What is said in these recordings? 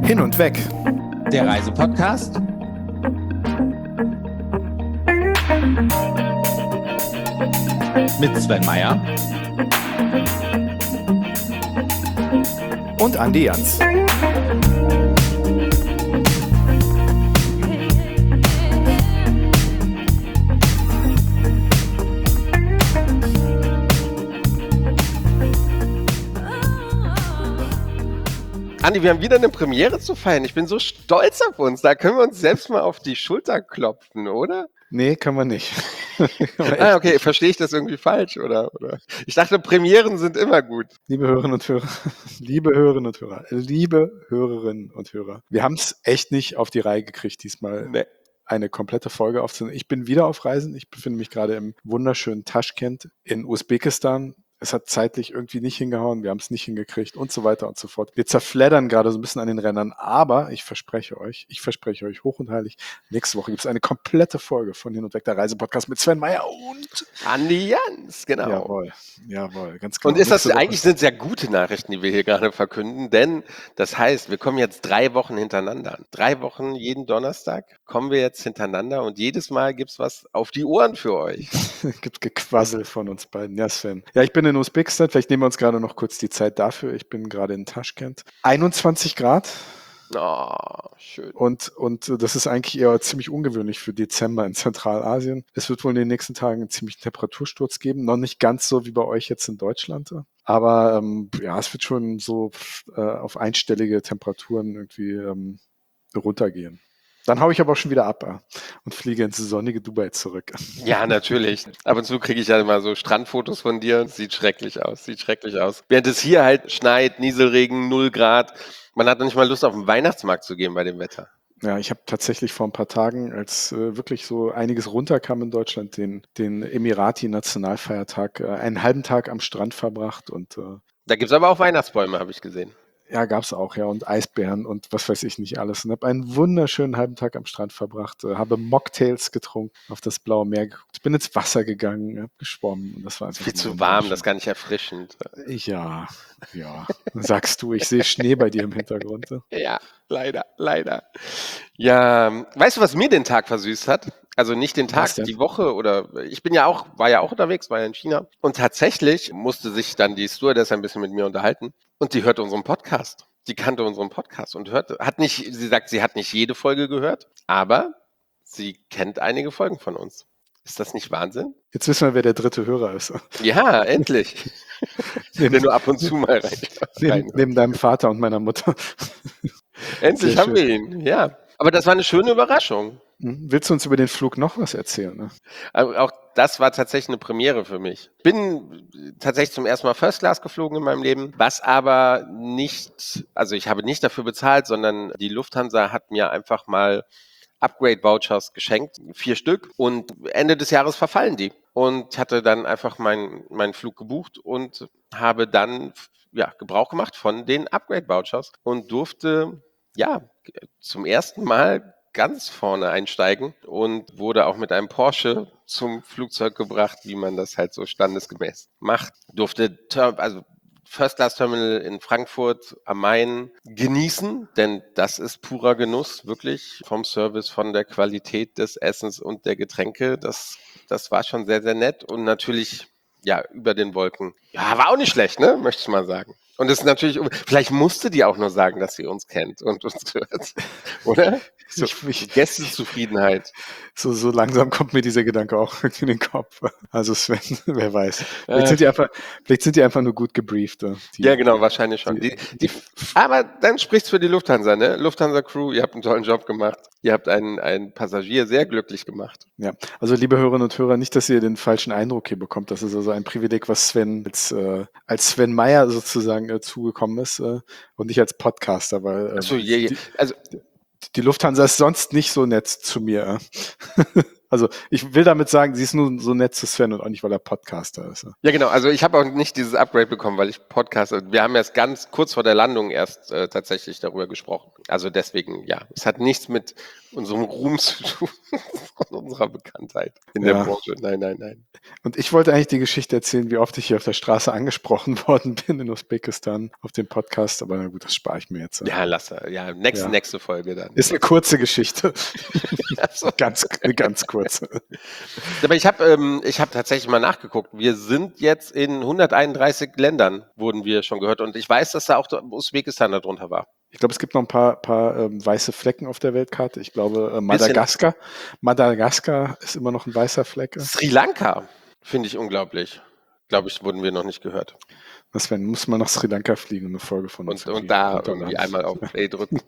Hin und weg. Der Reisepodcast mit Sven Meyer Und Andi Jans. Andi, wir haben wieder eine Premiere zu feiern. Ich bin so stolz auf uns. Da können wir uns selbst mal auf die Schulter klopfen, oder? Nee, können wir nicht. Okay, verstehe ich das irgendwie falsch, oder? Ich dachte, Premieren sind immer gut. Liebe Hörerinnen und Hörer, wir haben es echt nicht auf die Reihe gekriegt, diesmal eine komplette Folge aufzunehmen. Ich bin wieder auf Reisen. Ich befinde mich gerade im wunderschönen Taschkent in Usbekistan. Es hat zeitlich irgendwie nicht hingehauen, wir haben es nicht hingekriegt und so weiter und so fort. Wir zerfleddern gerade so ein bisschen an den Rändern, aber ich verspreche euch hoch und heilig, nächste Woche gibt es eine komplette Folge von Hin und Weg, der Reisepodcast mit Sven Meyer und Andi Jans, genau. Jawohl, ganz genau. Und ist das eigentlich sind sehr gute Nachrichten, die wir hier gerade verkünden, denn das heißt, wir kommen jetzt 3 Wochen hintereinander. 3 Wochen jeden Donnerstag kommen wir jetzt hintereinander und jedes Mal gibt's was auf die Ohren für euch. Gibt Gequassel von uns beiden. Ja, Sven. Ja, ich bin in Usbekistan. Vielleicht nehmen wir uns gerade noch kurz die Zeit dafür. Ich bin gerade in Taschkent. 21 Grad. Oh, schön. Und das ist eigentlich eher ziemlich ungewöhnlich für Dezember in Zentralasien. Es wird wohl in den nächsten Tagen einen ziemlichen Temperatursturz geben. Noch nicht ganz so wie bei euch jetzt in Deutschland. Aber es wird schon so auf einstellige Temperaturen irgendwie runtergehen. Dann haue ich aber auch schon wieder ab und fliege ins sonnige Dubai zurück. Ja, natürlich. Ab und zu kriege ich ja immer so Strandfotos von dir. Sieht schrecklich aus. Während es hier halt schneit, Nieselregen, 0 Grad. Man hat noch nicht mal Lust, auf den Weihnachtsmarkt zu gehen bei dem Wetter. Ja, ich habe tatsächlich vor ein paar Tagen, als wirklich so einiges runterkam in Deutschland, den Emirati-Nationalfeiertag, einen halben Tag am Strand verbracht. Und da gibt's aber auch Weihnachtsbäume, habe ich gesehen. Ja, gab's auch, ja, und Eisbären und was weiß ich nicht alles. Und habe einen wunderschönen halben Tag am Strand verbracht, habe Mocktails getrunken, auf das blaue Meer geguckt, bin ins Wasser gegangen, habe geschwommen und das war einfach viel zu warm, das ist gar nicht erfrischend. Ja, sagst du, ich sehe Schnee bei dir im Hintergrund. Ja, leider. Ja, weißt du, was mir den Tag versüßt hat? Also nicht den Tag, die Woche oder ich war ja auch unterwegs, war ja in China und tatsächlich musste sich dann die Stewardess ein bisschen mit mir unterhalten und die hörte unseren Podcast. Die kannte unseren Podcast und sie sagt, sie hat nicht jede Folge gehört, aber sie kennt einige Folgen von uns. Ist das nicht Wahnsinn? Jetzt wissen wir, wer der dritte Hörer ist. Ja, endlich. Der nur ab und zu mal rein. Neben deinem Vater und meiner Mutter. Endlich haben wir ihn, ja. Aber das war eine schöne Überraschung. Willst du uns über den Flug noch was erzählen? Ne? Auch das war tatsächlich eine Premiere für mich. Bin tatsächlich zum ersten Mal First Class geflogen in meinem Leben, was aber ich habe nicht dafür bezahlt, sondern die Lufthansa hat mir einfach mal Upgrade-Vouchers geschenkt, 4 Stück und Ende des Jahres verfallen die. Und ich hatte dann einfach meinen Flug gebucht und habe dann Gebrauch gemacht von den Upgrade-Vouchers und durfte zum ersten Mal ganz vorne einsteigen und wurde auch mit einem Porsche zum Flugzeug gebracht, wie man das halt so standesgemäß macht. Durfte First-Class-Terminal in Frankfurt am Main genießen, denn das ist purer Genuss, wirklich vom Service, von der Qualität des Essens und der Getränke. Das war schon sehr, sehr nett und natürlich über den Wolken. Ja, war auch nicht schlecht, ne? Möchte ich mal sagen. Und es ist natürlich, vielleicht musste die auch nur sagen, dass sie uns kennt und uns hört, oder? So, Gästezufriedenheit. So langsam kommt mir dieser Gedanke auch in den Kopf. Also Sven, wer weiß. Vielleicht sind die einfach nur gut gebrieft. Ja, genau, wahrscheinlich schon. Aber dann spricht's für die Lufthansa, ne? Lufthansa-Crew, ihr habt einen tollen Job gemacht. Ihr habt einen Passagier sehr glücklich gemacht. Ja, also liebe Hörerinnen und Hörer, nicht, dass ihr den falschen Eindruck hier bekommt. Das ist also ein Privileg, was Sven als Sven Meyer sozusagen zugekommen ist und nicht als Podcaster, weil die Lufthansa ist sonst nicht so nett zu mir. Also ich will damit sagen, sie ist nur so nett zu Sven und auch nicht, weil er Podcaster ist. Ja, genau. Also ich habe auch nicht dieses Upgrade bekommen, weil ich Podcaster. Wir haben erst ganz kurz vor der Landung erst tatsächlich darüber gesprochen. Also deswegen, ja, es hat nichts mit unserem Ruhm zu tun, von unserer Bekanntheit in der Branche. Nein. Und ich wollte eigentlich die Geschichte erzählen, wie oft ich hier auf der Straße angesprochen worden bin in Usbekistan auf dem Podcast, aber na gut, das spare ich mir jetzt. Ja, ja, nächste Folge dann. Ist eine kurze Geschichte. Also. Ganz kurze. Aber ich hab tatsächlich mal nachgeguckt. Wir sind jetzt in 131 Ländern, wurden wir schon gehört. Und ich weiß, dass da auch Usbekistan darunter war. Ich glaube, es gibt noch ein paar weiße Flecken auf der Weltkarte. Ich glaube, Madagaskar ist immer noch ein weißer Fleck. Sri Lanka finde ich unglaublich. Glaube ich, wurden wir noch nicht gehört. Muss man nach Sri Lanka fliegen, eine Folge von uns. Und da irgendwie einmal auf Play drücken.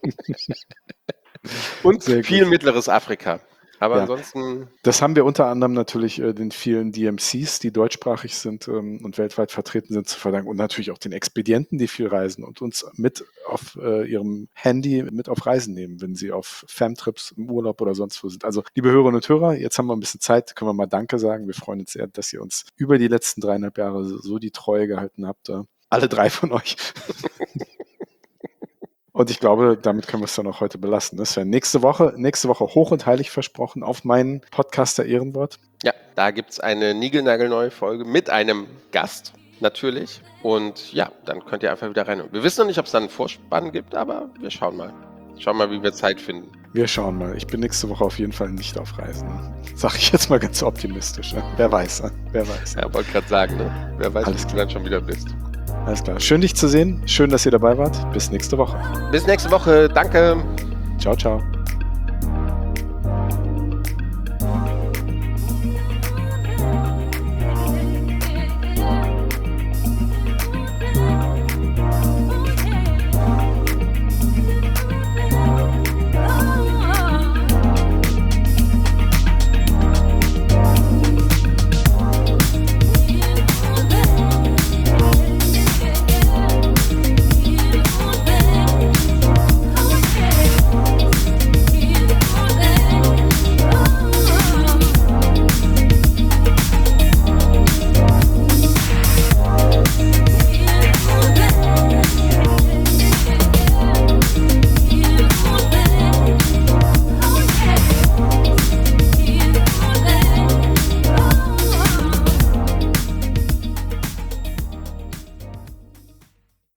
Und viel mittleres Afrika. Aber ansonsten... Das haben wir unter anderem natürlich den vielen DMCs, die deutschsprachig sind und weltweit vertreten sind, zu verdanken. Und natürlich auch den Expedienten, die viel reisen und uns mit auf ihrem Handy mit auf Reisen nehmen, wenn sie auf Famtrips im Urlaub oder sonst wo sind. Also, liebe Hörerinnen und Hörer, jetzt haben wir ein bisschen Zeit, können wir mal Danke sagen. Wir freuen uns sehr, dass ihr uns über die letzten 3,5 Jahre so die Treue gehalten habt. Alle 3 von euch. Und ich glaube, damit können wir es dann auch heute belassen. Das wäre nächste Woche hoch und heilig versprochen auf meinen Podcaster Ehrenwort. Ja, da gibt es eine niegelnagelneue Folge mit einem Gast natürlich. Und ja, dann könnt ihr einfach wieder rein. Wir wissen noch nicht, ob es dann einen Vorspann gibt, aber wir schauen mal. Schauen mal, wie wir Zeit finden. Wir schauen mal. Ich bin nächste Woche auf jeden Fall nicht auf Reisen. Sag ich jetzt mal ganz optimistisch. Wer weiß. Ja, wollte gerade sagen, ne? Wer weiß, wo du dann schon wieder bist. Alles klar. Schön, dich zu sehen. Schön, dass ihr dabei wart. Bis nächste Woche. Bis nächste Woche. Danke. Ciao, ciao.